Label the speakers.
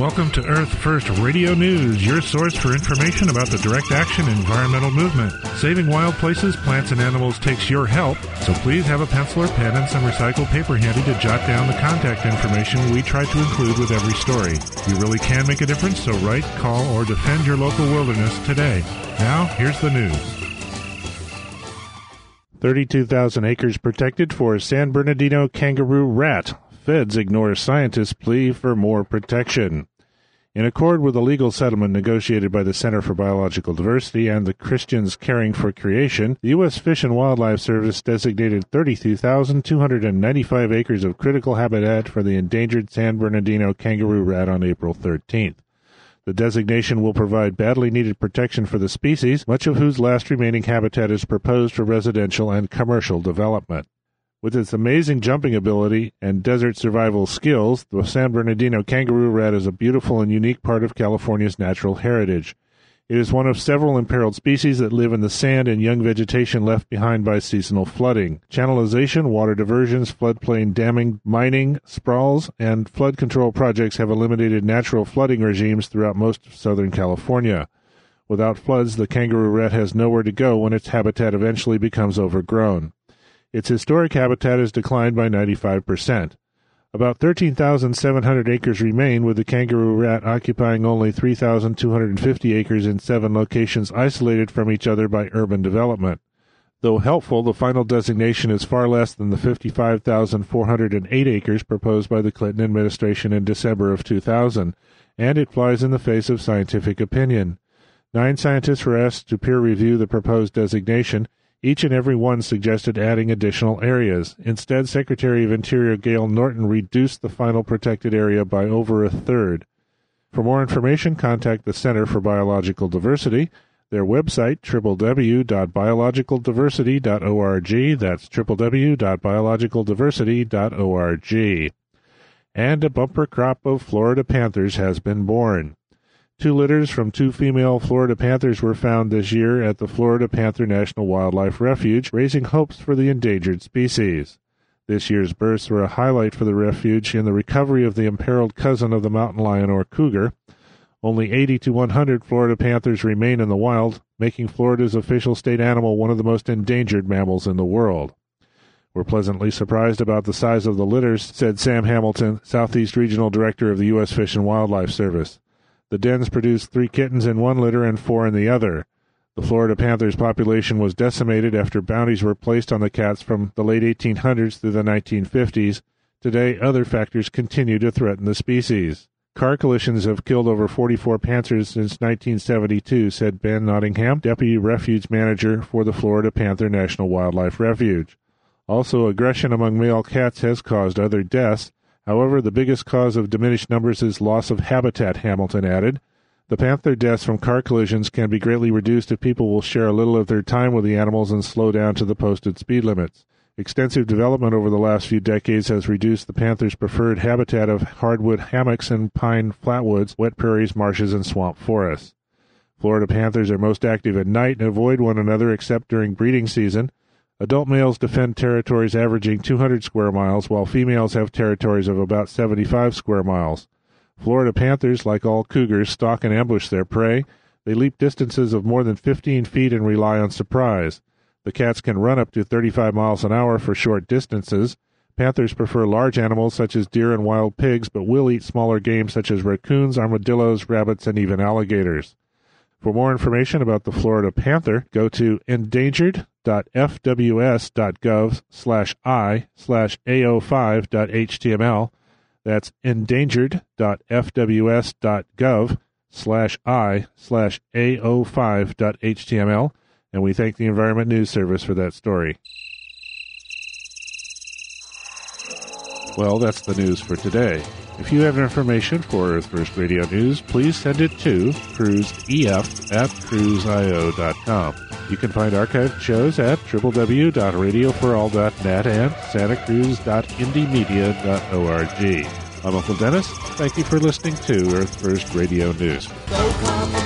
Speaker 1: Welcome to Earth First Radio News, your source for information about the direct action environmental movement. Saving wild places, plants, and animals takes your help, so please have a pencil or pen and some recycled paper handy to jot down the contact information we try to include with every story. You really can make a difference, so write, call, or defend your local wilderness today. Now, here's the news. 32,000 acres protected for San Bernardino kangaroo rat. Feds ignore scientists' plea for more protection. In accord with a legal settlement negotiated by the Center for Biological Diversity and the Christians Caring for Creation, the U.S. Fish and Wildlife Service designated 32,295 acres of critical habitat for the endangered San Bernardino kangaroo rat on April 13th. The designation will provide badly needed protection for the species, much of whose last remaining habitat is proposed for residential and commercial development. With its amazing jumping ability and desert survival skills, the San Bernardino kangaroo rat is a beautiful and unique part of California's natural heritage. It is one of several imperiled species that live in the sand and young vegetation left behind by seasonal flooding. Channelization, water diversions, floodplain damming, mining, sprawls, and flood control projects have eliminated natural flooding regimes throughout most of Southern California. Without floods, the kangaroo rat has nowhere to go when its habitat eventually becomes overgrown. Its historic habitat has declined by 95%. About 13,700 acres remain, with the kangaroo rat occupying only 3,250 acres in 7 locations isolated from each other by urban development. Though helpful, the final designation is far less than the 55,408 acres proposed by the Clinton administration in December of 2000, and it flies in the face of scientific opinion. 9 scientists were asked to peer review the proposed designation. Each and every one suggested adding additional areas. Instead, Secretary of Interior Gail Norton reduced the final protected area by over a third. For more information, contact the Center for Biological Diversity. Their website, www.biologicaldiversity.org. That's www.biologicaldiversity.org. And a bumper crop of Florida panthers has been born. 2 litters from 2 female Florida panthers were found this year at the Florida Panther National Wildlife Refuge, raising hopes for the endangered species. This year's births were a highlight for the refuge in the recovery of the imperiled cousin of the mountain lion or cougar. Only 80 to 100 Florida panthers remain in the wild, making Florida's official state animal one of the most endangered mammals in the world. We're pleasantly surprised about the size of the litters, said Sam Hamilton, Southeast Regional Director of the U.S. Fish and Wildlife Service. The dens produced 3 kittens in one litter and 4 in the other. The Florida panther's population was decimated after bounties were placed on the cats from the late 1800s through the 1950s. Today, other factors continue to threaten the species. Car collisions have killed over 44 panthers since 1972, said Ben Nottingham, Deputy Refuge Manager for the Florida Panther National Wildlife Refuge. Also, aggression among male cats has caused other deaths. However, the biggest cause of diminished numbers is loss of habitat, Hamilton added. The panther deaths from car collisions can be greatly reduced if people will share a little of their time with the animals and slow down to the posted speed limits. Extensive development over the last few decades has reduced the panther's preferred habitat of hardwood hammocks and pine flatwoods, wet prairies, marshes, and swamp forests. Florida panthers are most active at night and avoid one another except during breeding season. Adult males defend territories averaging 200 square miles, while females have territories of about 75 square miles. Florida panthers, like all cougars, stalk and ambush their prey. They leap distances of more than 15 feet and rely on surprise. The cats can run up to 35 miles an hour for short distances. Panthers prefer large animals such as deer and wild pigs, but will eat smaller game such as raccoons, armadillos, rabbits, and even alligators. For more information about the Florida panther, go to endangered.fws.gov/i/AO5.html. That's endangered.fws.gov/i/AO5.html. And we thank the Environment News Service for that story. Well, that's the news for today. If you have information for Earth First Radio News, please send it to cruiseef@cruiseio.com. You can find archived shows at www.radioforall.net and santacruz.indiemedia.org. I'm Uncle Dennis. Thank you for listening to Earth First Radio News.